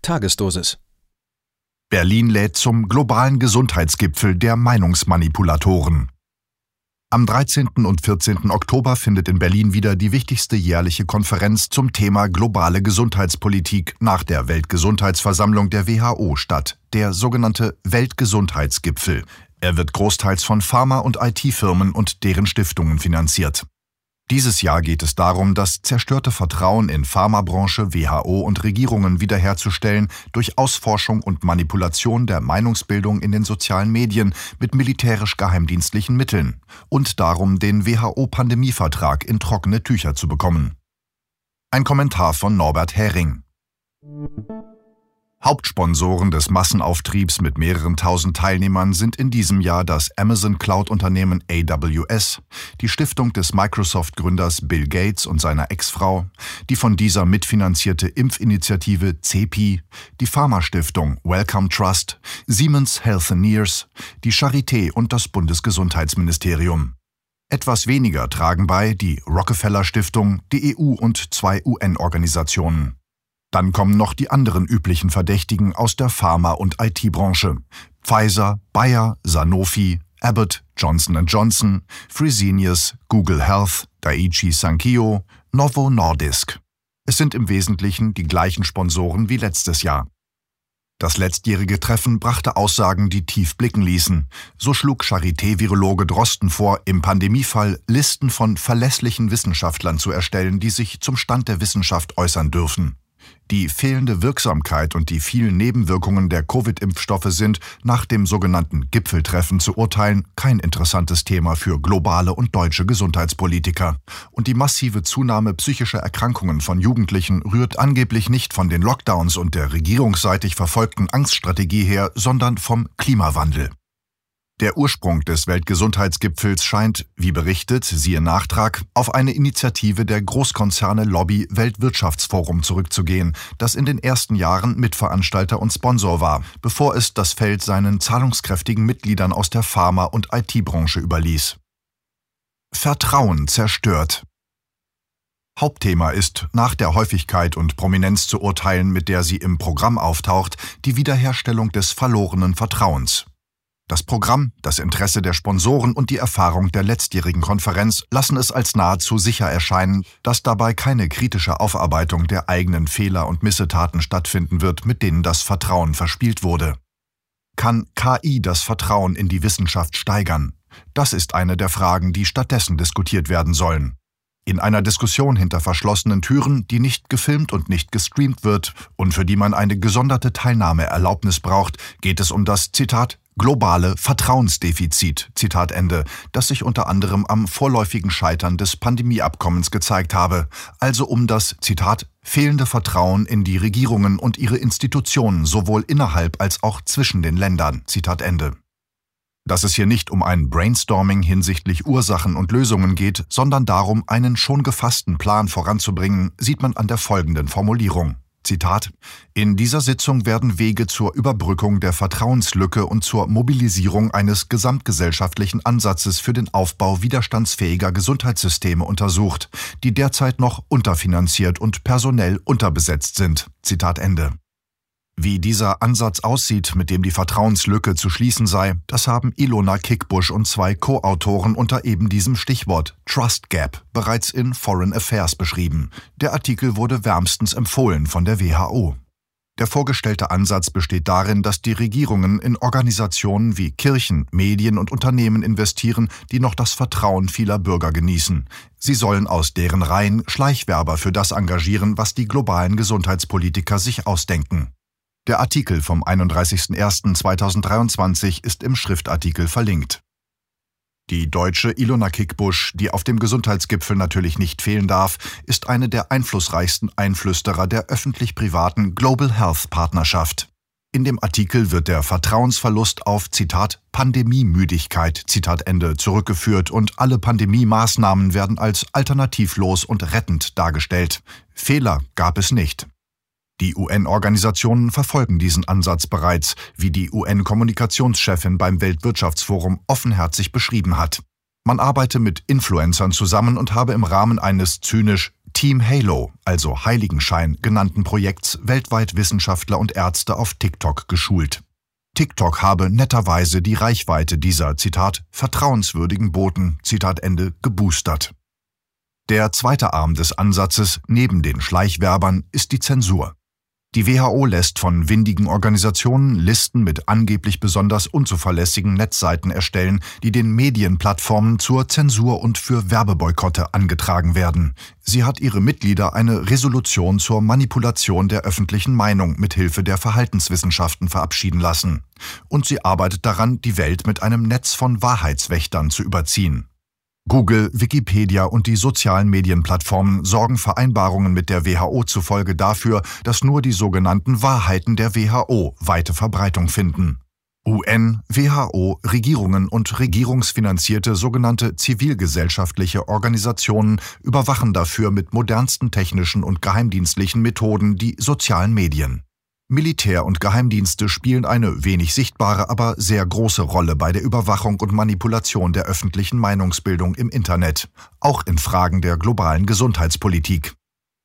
Tagesdosis. Berlin lädt zum globalen Gesundheitsgipfel der Meinungsmanipulatoren. Am 13. und 14. Oktober findet in Berlin wieder die wichtigste jährliche Konferenz zum Thema globale Gesundheitspolitik nach der Weltgesundheitsversammlung der WHO statt, der sogenannte Weltgesundheitsgipfel. Er wird großteils von Pharma- und IT-Firmen und deren Stiftungen finanziert. Dieses Jahr geht es darum, das zerstörte Vertrauen in Pharmabranche, WHO und Regierungen wiederherzustellen durch Ausforschung und Manipulation der Meinungsbildung in den sozialen Medien mit militärisch-geheimdienstlichen Mitteln und darum, den WHO-Pandemievertrag in trockene Tücher zu bekommen. Ein Kommentar von Norbert Hering. Hauptsponsoren des Massenauftriebs mit mehreren tausend Teilnehmern sind in diesem Jahr das Amazon-Cloud-Unternehmen AWS, die Stiftung des Microsoft-Gründers Bill Gates und seiner Ex-Frau, die von dieser mitfinanzierte Impfinitiative CEPI, die Pharma-Stiftung Wellcome Trust, Siemens Healthineers, die Charité und das Bundesgesundheitsministerium. Etwas weniger tragen bei die Rockefeller-Stiftung, die EU und 2 UN-Organisationen. Dann kommen noch die anderen üblichen Verdächtigen aus der Pharma- und IT-Branche: Pfizer, Bayer, Sanofi, Abbott, Johnson & Johnson, Fresenius, Google Health, Daiichi Sankyo, Novo Nordisk. Es sind im Wesentlichen die gleichen Sponsoren wie letztes Jahr. Das letztjährige Treffen brachte Aussagen, die tief blicken ließen. So schlug Charité-Virologe Drosten vor, im Pandemiefall Listen von verlässlichen Wissenschaftlern zu erstellen, die sich zum Stand der Wissenschaft äußern dürfen. Die fehlende Wirksamkeit und die vielen Nebenwirkungen der Covid-Impfstoffe sind, nach dem sogenannten Gipfeltreffen zu urteilen, kein interessantes Thema für globale und deutsche Gesundheitspolitiker. Und die massive Zunahme psychischer Erkrankungen von Jugendlichen rührt angeblich nicht von den Lockdowns und der regierungsseitig verfolgten Angststrategie her, sondern vom Klimawandel. Der Ursprung des Weltgesundheitsgipfels scheint, wie berichtet, siehe Nachtrag, auf eine Initiative der Großkonzerne Lobby Weltwirtschaftsforum zurückzugehen, das in den ersten Jahren Mitveranstalter und Sponsor war, bevor es das Feld seinen zahlungskräftigen Mitgliedern aus der Pharma- und IT-Branche überließ. Vertrauen zerstört. Hauptthema ist, nach der Häufigkeit und Prominenz zu urteilen, mit der sie im Programm auftaucht, die Wiederherstellung des verlorenen Vertrauens. Das Programm, das Interesse der Sponsoren und die Erfahrung der letztjährigen Konferenz lassen es als nahezu sicher erscheinen, dass dabei keine kritische Aufarbeitung der eigenen Fehler und Missetaten stattfinden wird, mit denen das Vertrauen verspielt wurde. Kann KI das Vertrauen in die Wissenschaft steigern? Das ist eine der Fragen, die stattdessen diskutiert werden sollen. In einer Diskussion hinter verschlossenen Türen, die nicht gefilmt und nicht gestreamt wird und für die man eine gesonderte Teilnahmeerlaubnis braucht, geht es um das, Zitat, globale Vertrauensdefizit, Zitat Ende, das sich unter anderem am vorläufigen Scheitern des Pandemieabkommens gezeigt habe, also um das, Zitat, fehlende Vertrauen in die Regierungen und ihre Institutionen sowohl innerhalb als auch zwischen den Ländern, Zitat Ende. Dass es hier nicht um ein Brainstorming hinsichtlich Ursachen und Lösungen geht, sondern darum, einen schon gefassten Plan voranzubringen, sieht man an der folgenden Formulierung. Zitat: In dieser Sitzung werden Wege zur Überbrückung der Vertrauenslücke und zur Mobilisierung eines gesamtgesellschaftlichen Ansatzes für den Aufbau widerstandsfähiger Gesundheitssysteme untersucht, die derzeit noch unterfinanziert und personell unterbesetzt sind. Zitat Ende. Wie dieser Ansatz aussieht, mit dem die Vertrauenslücke zu schließen sei, das haben Ilona Kickbusch und 2 Co-Autoren unter eben diesem Stichwort Trust Gap bereits in Foreign Affairs beschrieben. Der Artikel wurde wärmstens empfohlen von der WHO. Der vorgestellte Ansatz besteht darin, dass die Regierungen in Organisationen wie Kirchen, Medien und Unternehmen investieren, die noch das Vertrauen vieler Bürger genießen. Sie sollen aus deren Reihen Schleichwerber für das engagieren, was die globalen Gesundheitspolitiker sich ausdenken. Der Artikel vom 31.01.2023 ist im Schriftartikel verlinkt. Die deutsche Ilona Kickbusch, die auf dem Gesundheitsgipfel natürlich nicht fehlen darf, ist eine der einflussreichsten Einflüsterer der öffentlich-privaten Global Health Partnerschaft. In dem Artikel wird der Vertrauensverlust auf, Zitat, Pandemiemüdigkeit, Zitat Ende, zurückgeführt und alle Pandemiemaßnahmen werden als alternativlos und rettend dargestellt. Fehler gab es nicht. Die UN-Organisationen verfolgen diesen Ansatz bereits, wie die UN-Kommunikationschefin beim Weltwirtschaftsforum offenherzig beschrieben hat. Man arbeite mit Influencern zusammen und habe im Rahmen eines zynisch Team Halo, also Heiligenschein genannten Projekts, weltweit Wissenschaftler und Ärzte auf TikTok geschult. TikTok habe netterweise die Reichweite dieser, Zitat, vertrauenswürdigen Boten, Zitat Ende, geboostert. Der zweite Arm des Ansatzes, neben den Schleichwerbern, ist die Zensur. Die WHO lässt von windigen Organisationen Listen mit angeblich besonders unzuverlässigen Netzseiten erstellen, die den Medienplattformen zur Zensur und für Werbeboykotte angetragen werden. Sie hat ihre Mitglieder eine Resolution zur Manipulation der öffentlichen Meinung mithilfe der Verhaltenswissenschaften verabschieden lassen. Und sie arbeitet daran, die Welt mit einem Netz von Wahrheitswächtern zu überziehen. Google, Wikipedia und die sozialen Medienplattformen sorgen Vereinbarungen mit der WHO zufolge dafür, dass nur die sogenannten Wahrheiten der WHO weite Verbreitung finden. UN, WHO, Regierungen und regierungsfinanzierte sogenannte zivilgesellschaftliche Organisationen überwachen dafür mit modernsten technischen und geheimdienstlichen Methoden die sozialen Medien. Militär und Geheimdienste spielen eine wenig sichtbare, aber sehr große Rolle bei der Überwachung und Manipulation der öffentlichen Meinungsbildung im Internet, auch in Fragen der globalen Gesundheitspolitik.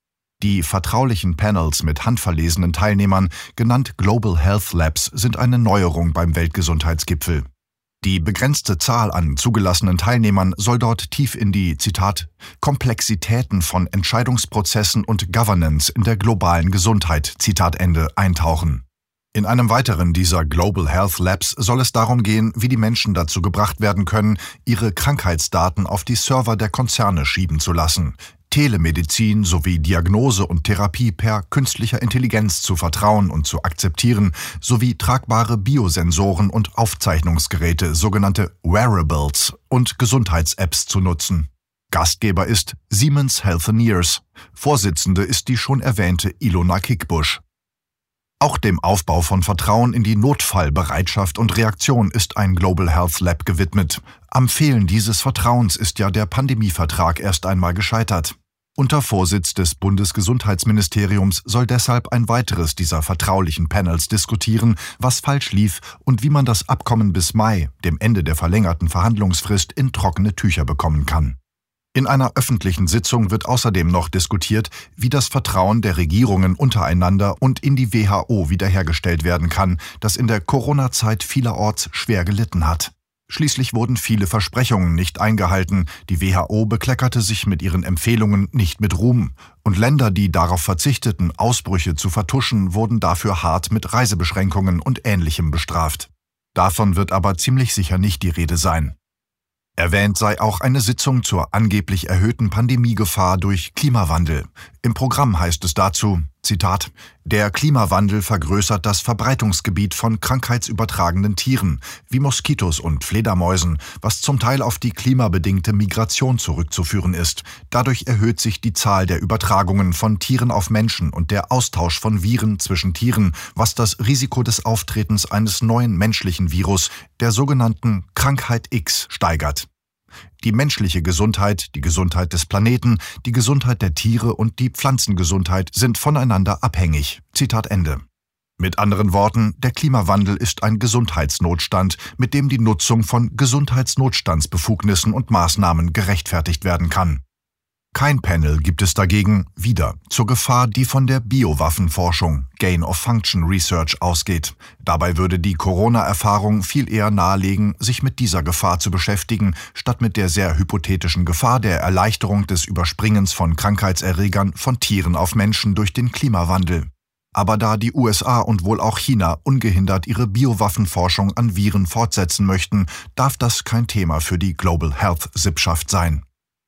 Die vertraulichen Panels mit handverlesenen Teilnehmern, genannt Global Health Labs, sind eine Neuerung beim Weltgesundheitsgipfel. Die begrenzte Zahl an zugelassenen Teilnehmern soll dort tief in die, Zitat, Komplexitäten von Entscheidungsprozessen und Governance in der globalen Gesundheit, Zitat Ende, eintauchen. In einem weiteren dieser Global Health Labs soll es darum gehen, wie die Menschen dazu gebracht werden können, ihre Krankheitsdaten auf die Server der Konzerne schieben zu lassen, Telemedizin sowie Diagnose und Therapie per künstlicher Intelligenz zu vertrauen und zu akzeptieren, sowie tragbare Biosensoren und Aufzeichnungsgeräte, sogenannte Wearables, und Gesundheits-Apps zu nutzen. Gastgeber ist Siemens Healthineers. Vorsitzende ist die schon erwähnte Ilona Kickbusch. Auch dem Aufbau von Vertrauen in die Notfallbereitschaft und Reaktion ist ein Global Health Lab gewidmet. Am Fehlen dieses Vertrauens ist ja der Pandemievertrag erst einmal gescheitert. Unter Vorsitz des Bundesgesundheitsministeriums soll deshalb ein weiteres dieser vertraulichen Panels diskutieren, was falsch lief und wie man das Abkommen bis Mai, dem Ende der verlängerten Verhandlungsfrist, in trockene Tücher bekommen kann. In einer öffentlichen Sitzung wird außerdem noch diskutiert, wie das Vertrauen der Regierungen untereinander und in die WHO wiederhergestellt werden kann, das in der Corona-Zeit vielerorts schwer gelitten hat. Schließlich wurden viele Versprechungen nicht eingehalten, die WHO bekleckerte sich mit ihren Empfehlungen nicht mit Ruhm, und Länder, die darauf verzichteten, Ausbrüche zu vertuschen, wurden dafür hart mit Reisebeschränkungen und Ähnlichem bestraft. Davon wird aber ziemlich sicher nicht die Rede sein. Erwähnt sei auch eine Sitzung zur angeblich erhöhten Pandemiegefahr durch Klimawandel. Im Programm heißt es dazu, Zitat, der Klimawandel vergrößert das Verbreitungsgebiet von krankheitsübertragenden Tieren, wie Moskitos und Fledermäusen, was zum Teil auf die klimabedingte Migration zurückzuführen ist. Dadurch erhöht sich die Zahl der Übertragungen von Tieren auf Menschen und der Austausch von Viren zwischen Tieren, was das Risiko des Auftretens eines neuen menschlichen Virus, der sogenannten Krankheit X, steigert. Die menschliche Gesundheit, die Gesundheit des Planeten, die Gesundheit der Tiere und die Pflanzengesundheit sind voneinander abhängig. Zitat Ende. Mit anderen Worten, der Klimawandel ist ein Gesundheitsnotstand, mit dem die Nutzung von Gesundheitsnotstandsbefugnissen und Maßnahmen gerechtfertigt werden kann. Kein Panel gibt es dagegen, wieder, zur Gefahr, die von der Biowaffenforschung, Gain-of-Function Research, ausgeht. Dabei würde die Corona-Erfahrung viel eher nahelegen, sich mit dieser Gefahr zu beschäftigen, statt mit der sehr hypothetischen Gefahr der Erleichterung des Überspringens von Krankheitserregern von Tieren auf Menschen durch den Klimawandel. Aber da die USA und wohl auch China ungehindert ihre Biowaffenforschung an Viren fortsetzen möchten, darf das kein Thema für die Global Health-Sippschaft sein.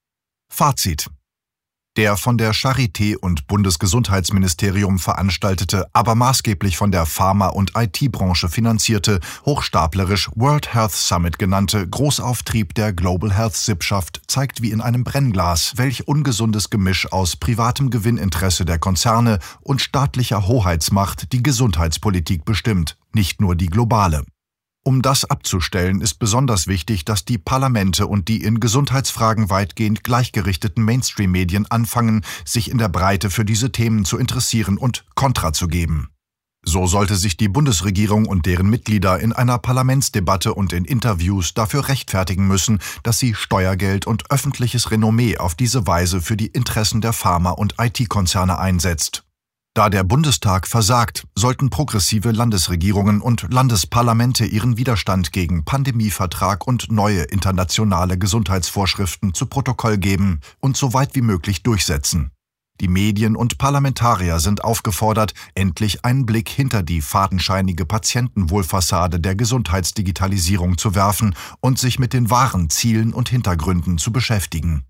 Fazit. Der von der Charité und Bundesgesundheitsministerium veranstaltete, aber maßgeblich von der Pharma- und IT-Branche finanzierte, hochstaplerisch World Health Summit genannte Großauftrieb der Global Health-Sippschaft zeigt wie in einem Brennglas, welch ungesundes Gemisch aus privatem Gewinninteresse der Konzerne und staatlicher Hoheitsmacht die Gesundheitspolitik bestimmt, nicht nur die globale. Um das abzustellen, ist besonders wichtig, dass die Parlamente und die in Gesundheitsfragen weitgehend gleichgerichteten Mainstream-Medien anfangen, sich in der Breite für diese Themen zu interessieren und Kontra zu geben. So sollte sich die Bundesregierung und deren Mitglieder in einer Parlamentsdebatte und in Interviews dafür rechtfertigen müssen, dass sie Steuergeld und öffentliches Renommee auf diese Weise für die Interessen der Pharma- und IT-Konzerne einsetzt. Da der Bundestag versagt, sollten progressive Landesregierungen und Landesparlamente ihren Widerstand gegen Pandemievertrag und neue internationale Gesundheitsvorschriften zu Protokoll geben und so weit wie möglich durchsetzen. Die Medien und Parlamentarier sind aufgefordert, endlich einen Blick hinter die fadenscheinige Patientenwohlfassade der Gesundheitsdigitalisierung zu werfen und sich mit den wahren Zielen und Hintergründen zu beschäftigen.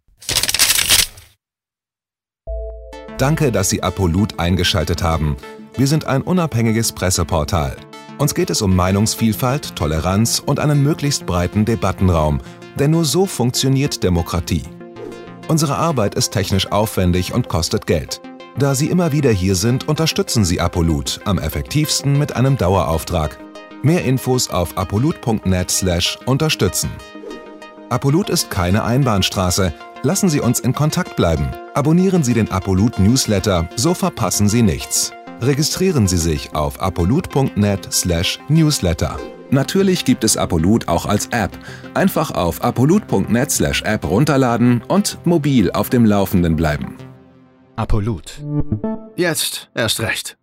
Danke, dass Sie Apolut eingeschaltet haben. Wir sind ein unabhängiges Presseportal. Uns geht es um Meinungsvielfalt, Toleranz und einen möglichst breiten Debattenraum, denn nur so funktioniert Demokratie. Unsere Arbeit ist technisch aufwendig und kostet Geld. Da Sie immer wieder hier sind, unterstützen Sie Apolut am effektivsten mit einem Dauerauftrag. Mehr Infos auf apolut.net/unterstützen. Apolut ist keine Einbahnstraße. Lassen Sie uns in Kontakt bleiben. Abonnieren Sie den Apolut Newsletter, so verpassen Sie nichts. Registrieren Sie sich auf apolut.net/newsletter. Natürlich gibt es Apolut auch als App. Einfach auf apolut.net/app runterladen und mobil auf dem Laufenden bleiben. Apolut. Jetzt erst recht.